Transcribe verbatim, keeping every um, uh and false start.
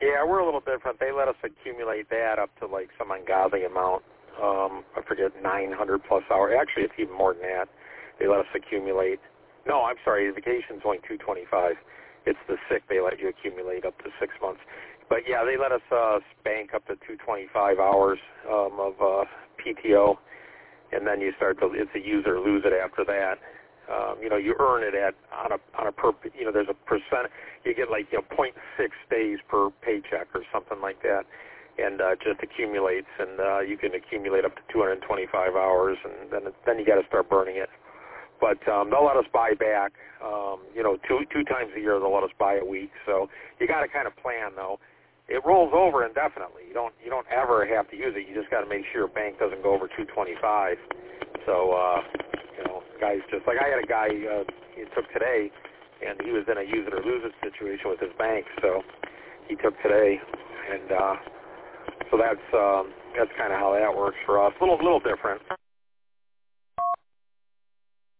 Yeah, we're a little different. They let us accumulate that up to like some ungodly amount. Um, I forget, nine hundred plus hours. Actually, it's even more than that. They let us accumulate. No, I'm sorry, the vacation's only two twenty-five. It's the sick they let you accumulate up to six months. But yeah, they let us uh, bank up to two twenty-five hours um, of uh, P T O, and then you start to, it's a use it or lose it after that. Um, you know, you earn it at on a on a per, you know, there's a percent. You get like you know zero point six days per paycheck or something like that, and uh, just accumulates, and uh, you can accumulate up to two hundred twenty-five hours, and then then you got to start burning it. But um, they'll let us buy back, um, you know, two two times a year. They'll let us buy a week. So you got to kind of plan though. It rolls over indefinitely. You don't you don't ever have to use it. You just got to make sure your bank doesn't go over two twenty-five. So. Uh, You know, guys just like I had a guy uh, he took today, and he was in a use it or lose it situation with his bank, so he took today, and uh, so that's um, that's kind of how that works for us. A little little different.